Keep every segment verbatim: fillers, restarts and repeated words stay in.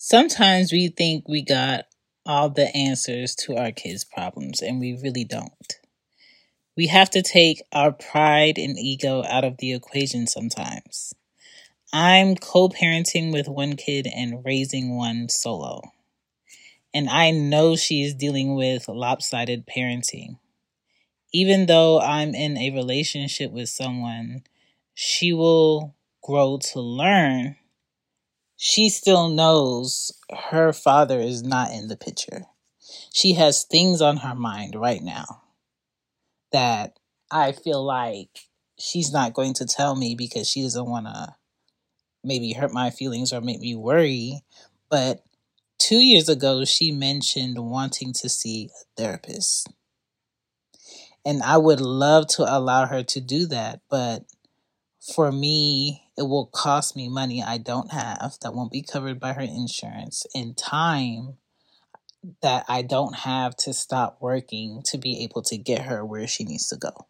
Sometimes we think we got all the answers to our kids' problems, and we really don't. We have to take our pride and ego out of the equation sometimes. I'm co parenting with one kid and raising one solo. And I know she is dealing with lopsided parenting. Even though I'm in a relationship with someone, she will grow to learn. She still knows her father is not in the picture. She has things on her mind right now that I feel like she's not going to tell me because she doesn't want to maybe hurt my feelings or make me worry. But two years ago, she mentioned wanting to see a therapist. And I would love to allow her to do that. But for me, it will cost me money I don't have that won't be covered by her insurance and time that I don't have to stop working to be able to get her where she needs to go.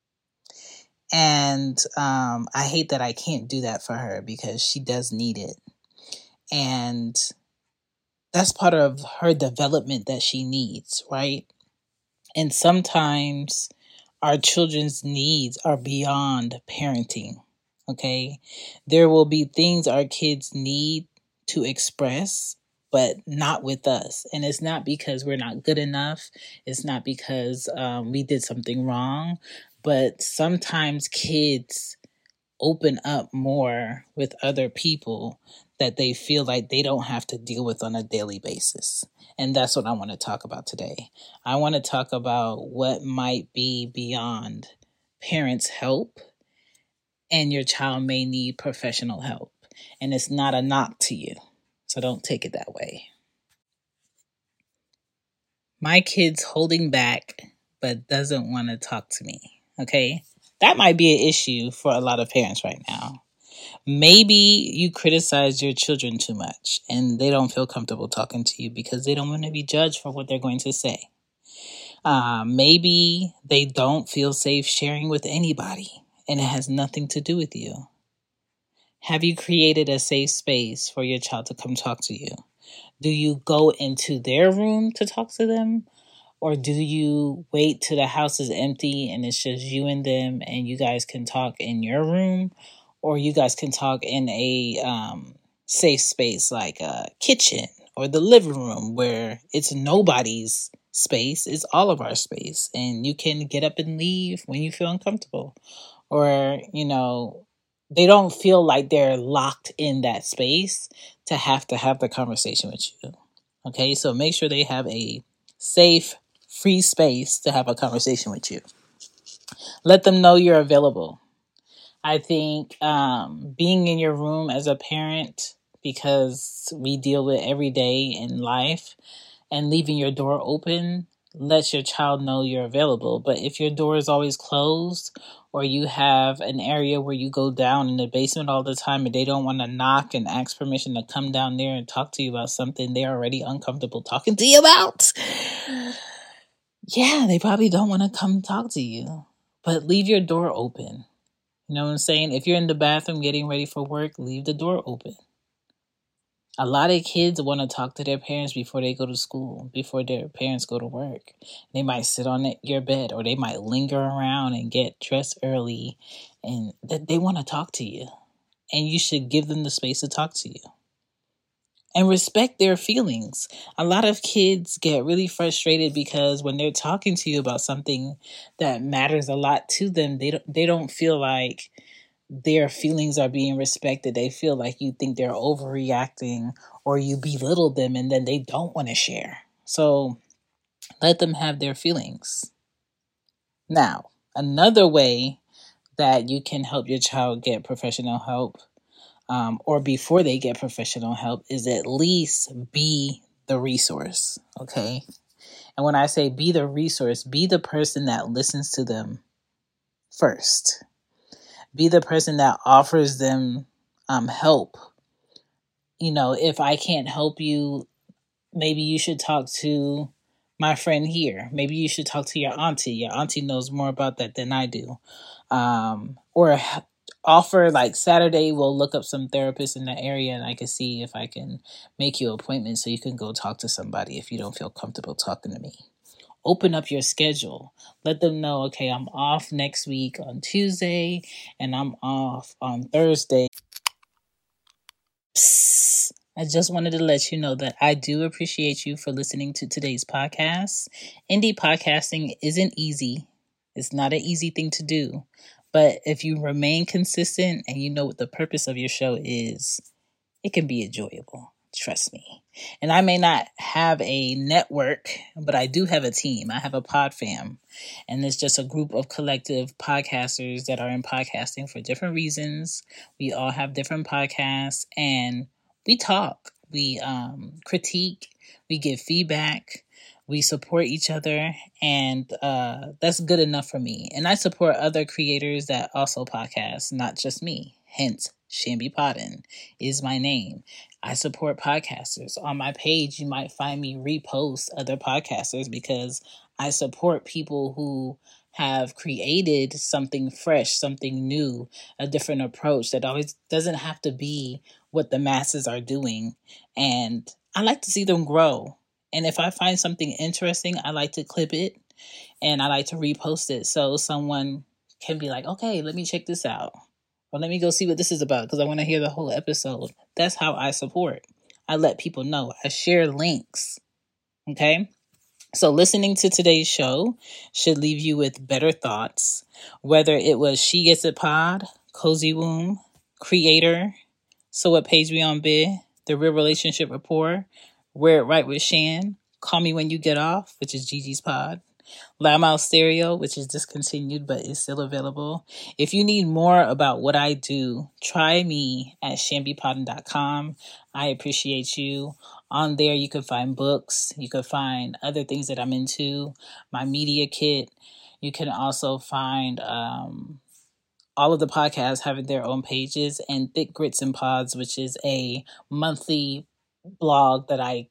And um, I hate that I can't do that for her because she does need it. And that's part of her development that she needs, right? And sometimes our children's needs are beyond parenting, okay? There will be things our kids need to express, but not with us. And it's not because we're not good enough. It's not because um, we did something wrong. But sometimes kids open up more with other people that they feel like they don't have to deal with on a daily basis. And that's what I want to talk about today. I want to talk about what might be beyond parents' help, and your child may need professional help. And it's not a knock to you, so don't take it that way. My kid's holding back but doesn't want to talk to me, okay? That might be an issue for a lot of parents right now. Maybe you criticize your children too much and they don't feel comfortable talking to you because they don't want to be judged for what they're going to say. Uh, maybe they don't feel safe sharing with anybody and it has nothing to do with you. Have you created a safe space for your child to come talk to you? Do you go into their room to talk to them? Or do you wait till the house is empty and it's just you and them and you guys can talk in your room? Or you guys can talk in a um, safe space like a kitchen or the living room where it's nobody's space. It's all of our space. And you can get up and leave when you feel uncomfortable. Or, you know, they don't feel like they're locked in that space to have to have the conversation with you. Okay, so make sure they have a safe, free space to have a conversation with you. Let them know you're available. I think um, being in your room as a parent, because we deal with every day in life, and leaving your door open lets your child know you're available. But if your door is always closed, or you have an area where you go down in the basement all the time and they don't want to knock and ask permission to come down there and talk to you about something they're already uncomfortable talking to you about, yeah, they probably don't want to come talk to you. But leave your door open. You know what I'm saying? If you're in the bathroom getting ready for work, leave the door open. A lot of kids want to talk to their parents before they go to school, before their parents go to work. They might sit on it, your bed, or they might linger around and get dressed early, and th- they want to talk to you. And you should give them the space to talk to you. And respect their feelings. A lot of kids get really frustrated because when they're talking to you about something that matters a lot to them, they don't, they don't feel like their feelings are being respected. They feel like you think they're overreacting or you belittle them and then they don't want to share. So let them have their feelings. Now, another way that you can help your child get professional help um, or before they get professional help is at least be the resource, okay? And when I say be the resource, be the person that listens to them first. Be the person that offers them um, help. You know, if I can't help you, maybe you should talk to my friend here. Maybe you should talk to your auntie. Your auntie knows more about that than I do. Um, or offer like Saturday, we'll look up some therapists in the area and I can see if I can make you an appointment so you can go talk to somebody if you don't feel comfortable talking to me. Open up your schedule. Let them know, okay, I'm off next week on Tuesday and I'm off on Thursday. Psst. I just wanted to let you know that I do appreciate you for listening to today's podcast. Indie podcasting isn't easy. It's not an easy thing to do. But if you remain consistent and you know what the purpose of your show is, it can be enjoyable. Trust me. And I may not have a network, but I do have a team. I have a pod fam. And it's just a group of collective podcasters that are in podcasting for different reasons. We all have different podcasts and we talk. We um, critique. We give feedback. We support each other, and uh, that's good enough for me. And I support other creators that also podcast, not just me. Hence, Shambi Podden is my name. I support podcasters. On my page, you might find me repost other podcasters because I support people who have created something fresh, something new, a different approach that always doesn't have to be what the masses are doing. And I like to see them grow. And if I find something interesting, I like to clip it and I like to repost it so someone can be like, okay, let me check this out. Or let me go see what this is about because I want to hear the whole episode. That's how I support. I let people know. I share links. Okay? So listening to today's show should leave you with better thoughts. Whether it was She Gets It Pod, Cozy Womb, Creator, So What Page We On Bid, The Real Relationship Rapport, Wear It Right with Shan, Call Me When You Get Off, which is Gigi's pod, Loudmouth Stereo, which is discontinued but is still available. If you need more about what I do, try me at shambi podden dot com. I appreciate you. On there, you can find books. You can find other things that I'm into, my media kit. You can also find um, all of the podcasts having their own pages, and Thick Grits and Pods, which is a monthly blog that I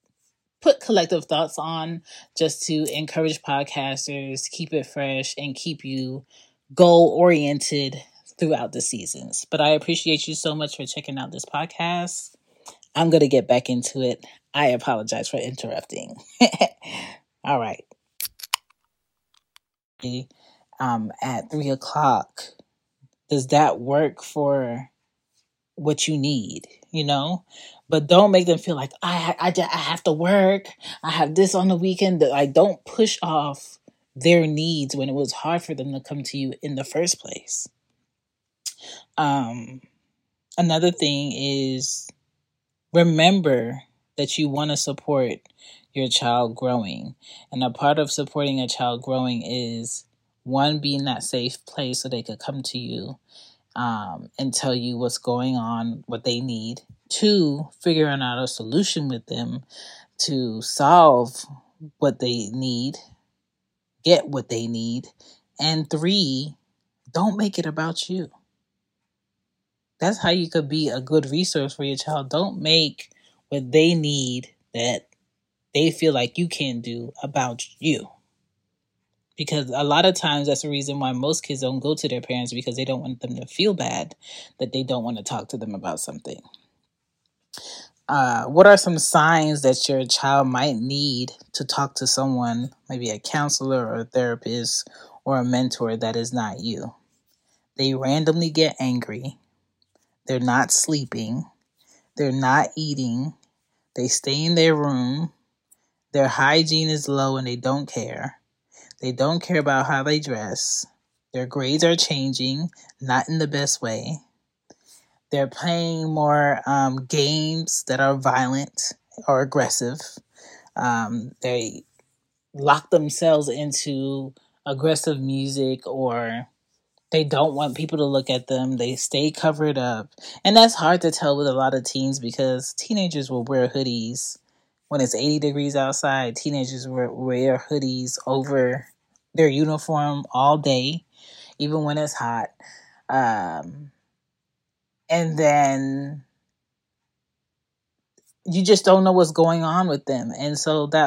put collective thoughts on just to encourage podcasters, keep it fresh, and keep you goal-oriented throughout the seasons. But I appreciate you so much for checking out this podcast. I'm going to get back into it. I apologize for interrupting. All right. Um, at three o'clock, does that work for what you need, you know? But don't make them feel like, I, I, I have to work. I have this on the weekend. Like, don't push off their needs when it was hard for them to come to you in the first place. Um, another thing is remember that you want to support your child growing. And a part of supporting a child growing is, one, being that safe place so they could come to you um, and tell you what's going on, what they need. Two, figuring out a solution with them to solve what they need, get what they need. And three, don't make it about you. That's how you could be a good resource for your child. Don't make what they need that they feel like you can do about you. Because a lot of times that's the reason why most kids don't go to their parents, because they don't want them to feel bad that they don't want to talk to them about something. Uh, what are some signs that your child might need to talk to someone, maybe a counselor or a therapist or a mentor that is not you? They randomly get angry. They're not sleeping. They're not eating. They stay in their room. Their hygiene is low and they don't care. They don't care about how they dress. Their grades are changing, not in the best way. They're playing more um, games that are violent or aggressive. Um, they lock themselves into aggressive music, or they don't want people to look at them. They stay covered up. And that's hard to tell with a lot of teens because teenagers will wear hoodies. When it's eighty degrees outside, teenagers wear, wear hoodies over their uniform all day, even when it's hot. Um, and then you just don't know what's going on with them. And so that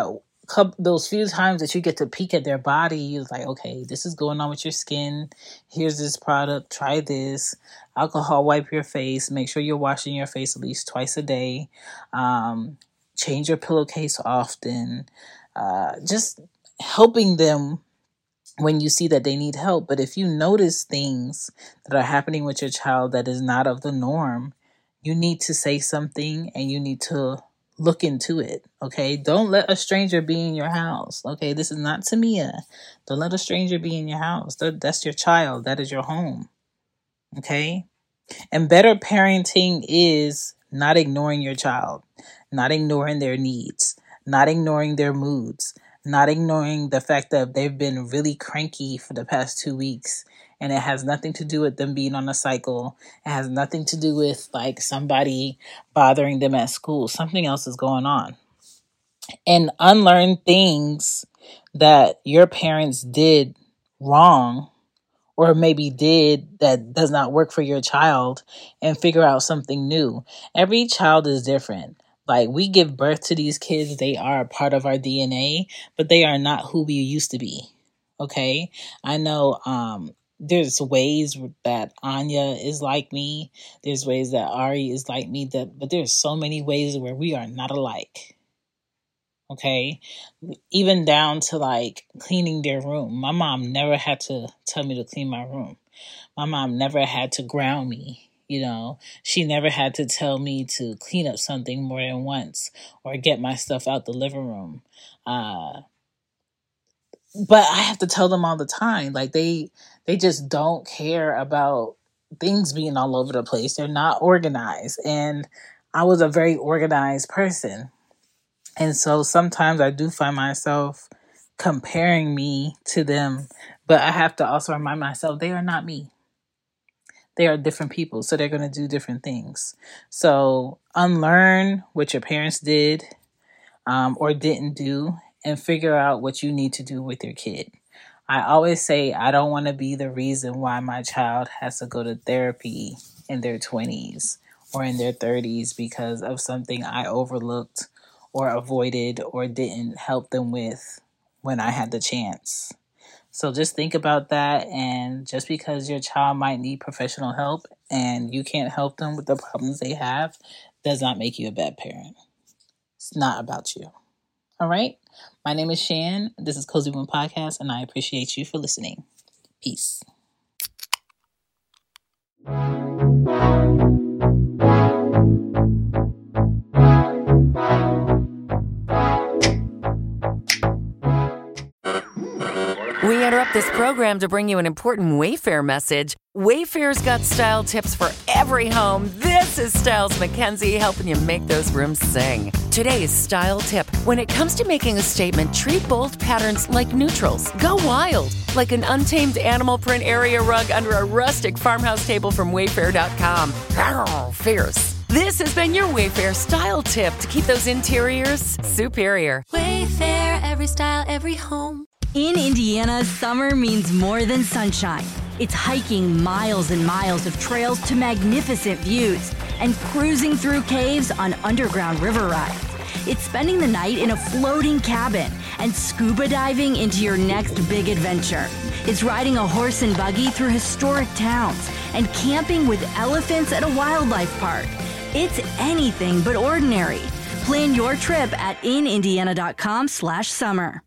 couple, those few times that you get to peek at their body, you're like, okay, this is going on with your skin. Here's this product. Try this. Alcohol wipe your face. Make sure you're washing your face at least twice a day. Um, change your pillowcase often. Uh, just helping them when you see that they need help. But if you notice things that are happening with your child that is not of the norm, you need to say something and you need to look into it, okay? Don't let a stranger be in your house, okay? This is not Tamia. Don't let a stranger be in your house. That's your child. That is your home, okay? And better parenting is not ignoring your child, not ignoring their needs, not ignoring their moods, not ignoring the fact that they've been really cranky for the past two weeks. And it has nothing to do with them being on a cycle. It has nothing to do with like somebody bothering them at school. Something else is going on. And unlearn things that your parents did wrong or maybe did that does not work for your child and figure out something new. Every child is different. Like, we give birth to these kids. They are a part of our D N A, but they are not who we used to be. Okay? I know, um, there's ways that Anya is like me. There's ways that Ari is like me. That, but there's so many ways where we are not alike. Okay? Even down to like cleaning their room. My mom never had to tell me to clean my room. My mom never had to ground me. You know, she never had to tell me to clean up something more than once or get my stuff out the living room. Uh, but I have to tell them all the time. Like, they they just don't care about things being all over the place. They're not organized. And I was a very organized person. And so sometimes I do find myself comparing me to them. But I have to also remind myself they are not me. They are different people, so they're going to do different things. So unlearn what your parents did um, or didn't do and figure out what you need to do with your kid. I always say I don't want to be the reason why my child has to go to therapy in their twenties or in their thirties because of something I overlooked or avoided or didn't help them with when I had the chance. So just think about that, and just because your child might need professional help and you can't help them with the problems they have does not make you a bad parent. It's not about you. All right? My name is Shan. This is Cozy Womb Podcast, and I appreciate you for listening. Peace. We interrupt this program to bring you an important Wayfair message. Wayfair's got style tips for every home. This is Styles McKenzie helping you make those rooms sing. Today's style tip. When it comes to making a statement, treat bold patterns like neutrals. Go wild, like an untamed animal print area rug under a rustic farmhouse table from Wayfair dot com. Arr, fierce. This has been your Wayfair style tip to keep those interiors superior. Wayfair, every style, every home. In Indiana, summer means more than sunshine. It's hiking miles and miles of trails to magnificent views and cruising through caves on underground river rides. It's spending the night in a floating cabin and scuba diving into your next big adventure. It's riding a horse and buggy through historic towns and camping with elephants at a wildlife park. It's anything but ordinary. Plan your trip at in indiana dot com slash summer.